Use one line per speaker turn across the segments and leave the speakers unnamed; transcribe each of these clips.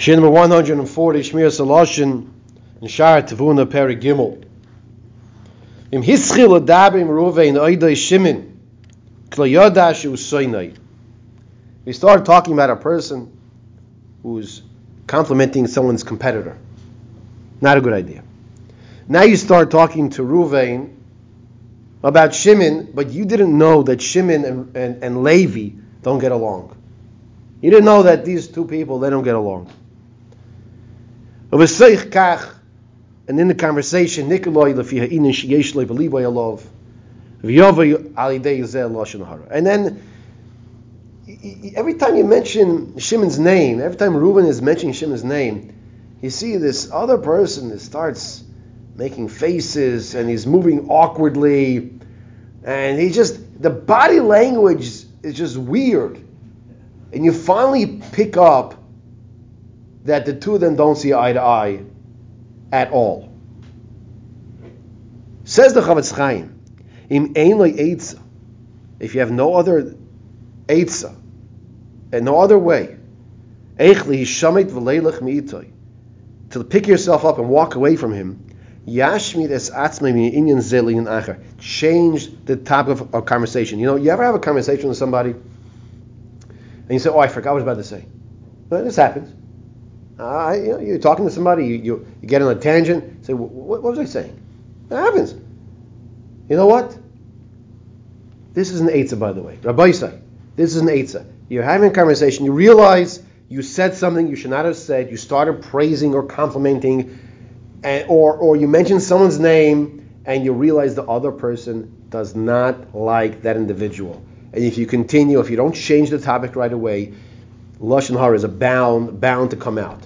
Shin number 140, Shmir Saloshin, in Shar Tevuna Peri Gimel. Im Hischil Adabim Ruvein Oidai Shimin, Kloyodash Usoinai. We start talking about a person who's complimenting someone's competitor. Not a good idea. Now you start talking to Ruvain about Shimon, but you didn't know that Shimon and Levi don't get along. You didn't know that these two people, they don't get along. And in the conversation, and then every time you mention Shimon's name, every time Reuben is mentioning Shimon's name, you see this other person that starts making faces and he's moving awkwardly, and the body language is just weird. And you finally pick up that the two of them don't see eye to eye at all. Says the Chavetz Chaim, Im ein lo eitza, if you have no other eitza and no other way, eich lihishamit v'leilach mi'itoi, to pick yourself up and walk away from him, yashmid es atzmei mi'inyan zeh li'inyan acher, change the topic of conversation. You know, you ever have a conversation with somebody and you say, oh, I forgot what I was about to say. Well, this happens. You're talking to somebody, you get on a tangent, say, what was I saying? It happens. You know what? This is an eitzah, by the way. Rabbi Yisai, this is an eitzah. You're having a conversation, you realize you said something you should not have said, you started praising or complimenting, or you mentioned someone's name, and you realize the other person does not like that individual. And if you continue, if you don't change the topic right away, Lashon Hara is bound to come out.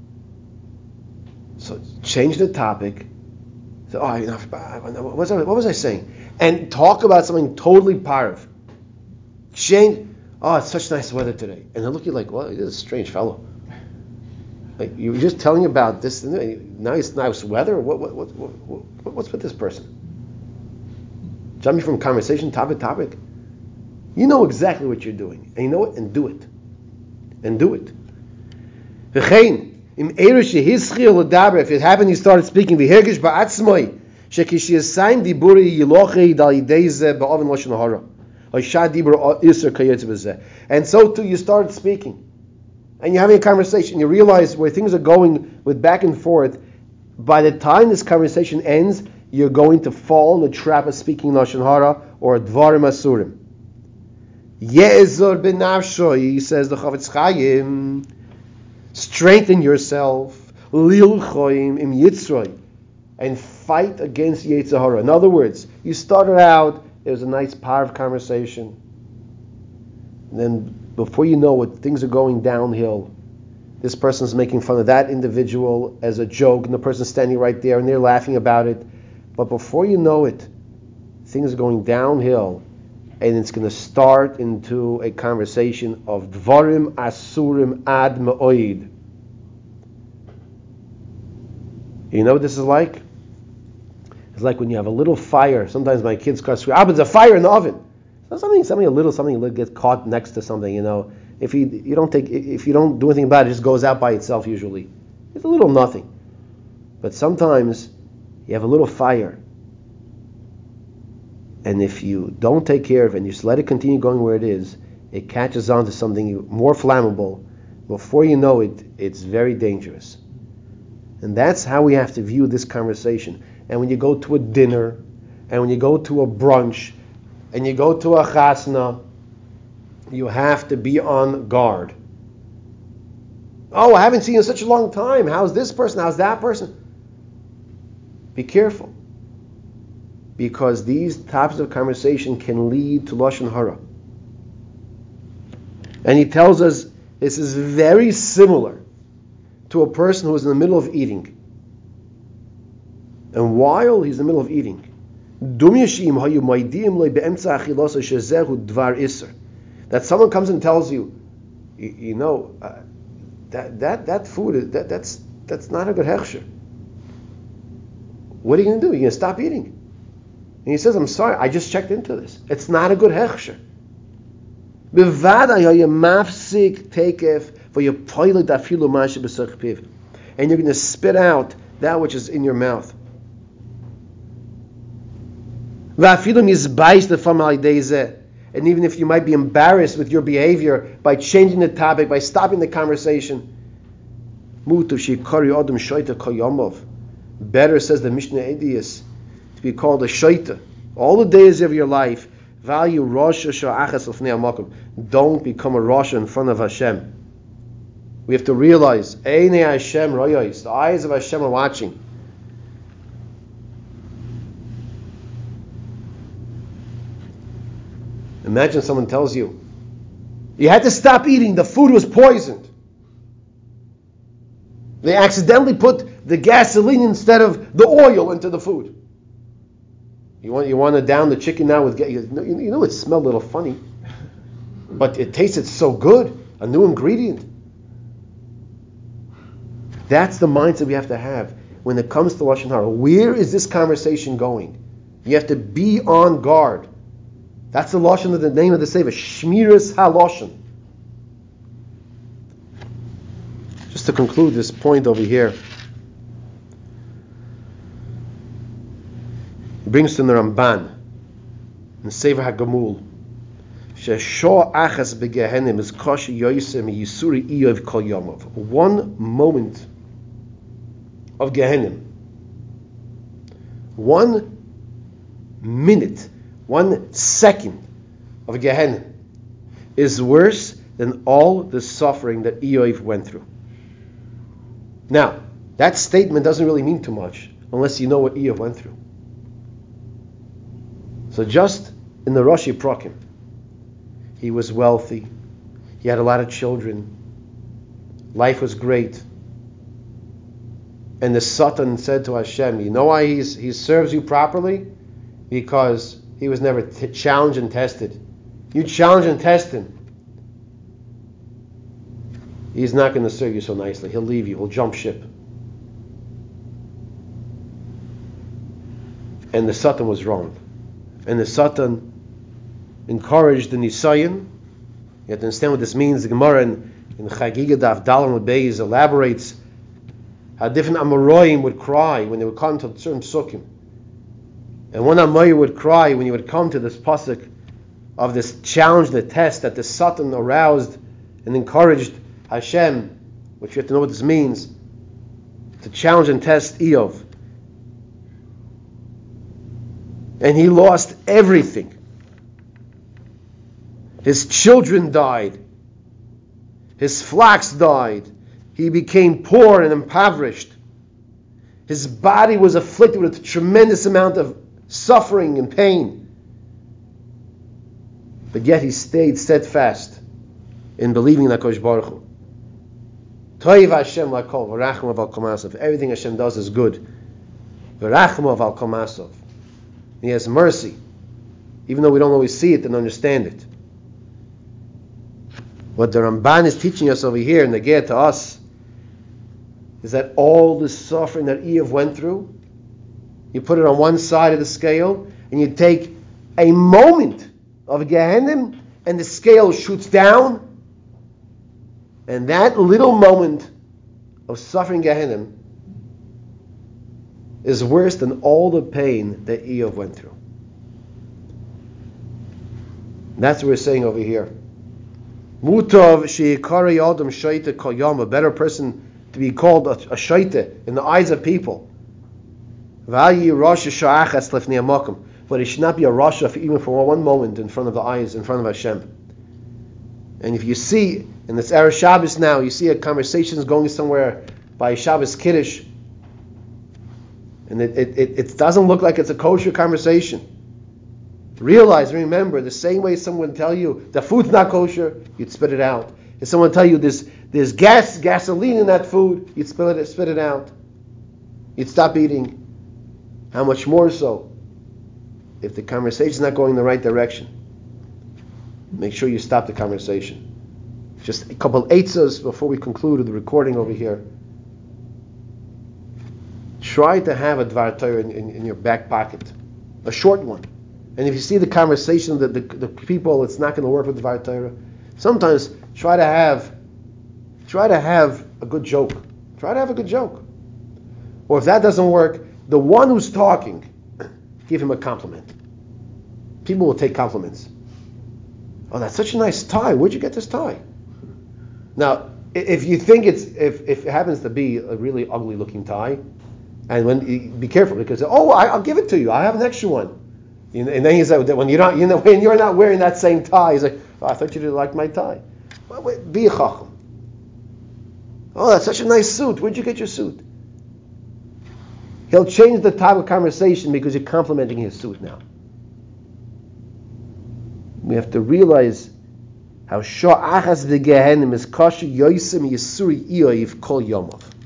So change the topic. So, what was I saying? And talk about something totally parv. Change. Oh, it's such nice weather today. And they'll look at you like, well, you're a strange fellow. Like, you were just telling about this nice weather. What's with this person? Jumping from conversation topic. You know exactly what you're doing, and you know it, and do it. If it happened, you started speaking. And so too, you started speaking, and you're having a conversation. You realize where things are going with back and forth. By the time this conversation ends, you're going to fall in the trap of speaking lashon hara or dvarim asurim. Ye'ezor b'nafsho, says the Chavetz Chaim, strengthen yourself, lil choim im yitzroi, and fight against Yetzer Hara. In other words, you started out, it was a nice parv conversation, and then before you know it, things are going downhill. This person's making fun of that individual as a joke, and the person's standing right there, and they're laughing about it. But before you know it, things are going downhill, and it's going to start into a conversation of dvarim asurim ad me'oid. You know what this is like? It's like when you have a little fire. Sometimes my kids start screaming, there's a fire in the oven. So something gets caught next to something, you know. If you don't do anything about it, it just goes out by itself usually. It's a little nothing. But sometimes you have a little fire, and if you don't take care of it and you just let it continue going where it is, it catches on to something more flammable. Before you know it, it's very dangerous. And that's how we have to view this conversation. And when you go to a dinner, and when you go to a brunch, and you go to a chasna, you have to be on guard. Oh, I haven't seen you in such a long time. How's this person? How's that person? Be careful. Because these types of conversation can lead to lashon hara. And he tells us this is very similar to a person who is in the middle of eating. And while he's in the middle of eating, that someone comes and tells you, that food is that's not a good hechsher. What are you going to do? You're going to stop eating. And he says, I'm sorry, I just checked into this. It's not a good hechsher. For your pilot afilu mashe b'sach piv, and you're going to spit out that which is in your mouth. V'afilu mizbaish lefam al yidei zeh. And even if you might be embarrassed with your behavior by changing the topic, by stopping the conversation, better, says the Mishnah Edius, to be called a shaita all the days of your life. Value Rosh Hashanah. Don't become a Rosh in front of Hashem. We have to realize, Einei Hashem royos, the eyes of Hashem are watching. Imagine someone tells you, you had to stop eating, the food was poisoned. They accidentally put the gasoline instead of the oil into the food. You want to down the chicken now with you know it smelled a little funny, but it tasted so good, a new ingredient. That's the mindset we have to have when it comes to Lashon Hara. Where is this conversation going? You have to be on guard. That's the Lashon of the name of the Sefer, Shmiras HaLashon. Just to conclude this point over here, he brings to the Ramban in Sefer HaGamul, Shesho achas begehenim is koshi yoisem yisuri iyov kol yomov. 1 moment of Gehenim, 1 minute, 1 second of Gehenim is worse than all the suffering that Eov went through. Now, that statement doesn't really mean too much unless you know what Eov went through. So just in the Rashi Prakim, he was wealthy, he had a lot of children, life was great. And the Satan said to Hashem, you know why he serves you properly? Because he was never challenged and tested. You challenge and test him, he's not going to serve you so nicely. He'll leave you, he'll jump ship. And the Satan was wrong. And the Satan encouraged the Nisayan. You have to understand what this means. The Gemara in Chagiga Daf Dalam Beis elaborates how different Amoraim would cry when they would come to certain psukim. And one Amorai would cry when he would come to this pasuk of this challenge, the test that the Satan aroused and encouraged Hashem, which you have to know what this means, to challenge and test Eov. And he lost everything. His children died. His flocks died. He became poor and impoverished. His body was afflicted with a tremendous amount of suffering and pain. But yet he stayed steadfast in believing in HaKadosh Baruch Hu. Toiv Hashem lakol, v'rachmav al kol ma'asav. Everything Hashem does is good. V'rachmav al kol ma'asav. He has mercy, even though we don't always see it and understand it. What the Ramban is teaching us over here, and again to us, is that all the suffering that Eov went through, you put it on one side of the scale, and you take a moment of Gehenim, and the scale shoots down, and that little moment of suffering Gehenim is worse than all the pain that Eov went through. That's what we're saying over here. Mutav sheikari adam shaita kol yom, a better person to be called a shaita in the eyes of people. V'ayi rasha sha'achas lefnei hamakom, but it should not be a rasha even for 1 moment in front of the eyes, in front of Hashem. And if you see in this Erev Shabbos now, you see a conversation is going somewhere by Shabbos Kiddush, and it doesn't look like it's a kosher conversation. Realize, remember, the same way someone would tell you the food's not kosher, you'd spit it out. If someone tell you there's gasoline in that food, you'd spit it out. You'd stop eating. How much more so if the conversation's not going in the right direction? Make sure you stop the conversation. Just a couple eitzos before we conclude the recording over here. Try to have a Dvar Torah in your back pocket, a short one. And if you see the conversation that the people, it's not going to work with Dvar Torah, sometimes try to have try to have a good joke. Try to have a good joke. Or if that doesn't work, the one who's talking, give him a compliment. People will take compliments. Oh, that's such a nice tie. Where'd you get this tie? Now, if you think if it happens to be a really ugly looking tie, and be careful because I'll give it to you. I have an extra one. And then he said when you're not wearing that same tie, he's like, I thought you didn't like my tie. Well, wait, be a chacham. Oh, that's such a nice suit. Where'd you get your suit? He'll change the type of conversation because you're complimenting his suit now. We have to realize how sha'achas v'gehenim is kasher yosim yisuri iyoiv kol yomav.